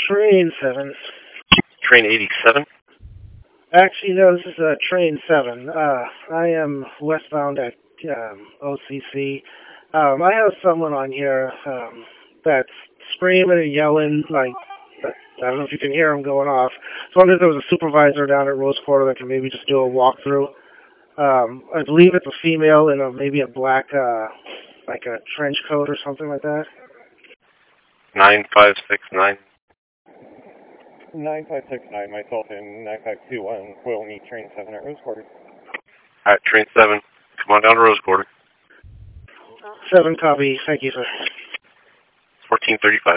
Train 7. Train 87? Actually, no, this is Train 7. I am westbound at OCC. I have someone on here that's screaming and yelling, like, I don't know if you can hear him going off. So I wonder if there was a supervisor down at Rose Quarter that can maybe just do a walkthrough. I believe it's a female in maybe a black, like a trench coat or something like that. 9569. 9569, myself in 9521, will meet Train 7 at Rose Quarter. Alright, Train 7. Come on down to Rose Quarter. 7 copy. Thank you, sir. 1435.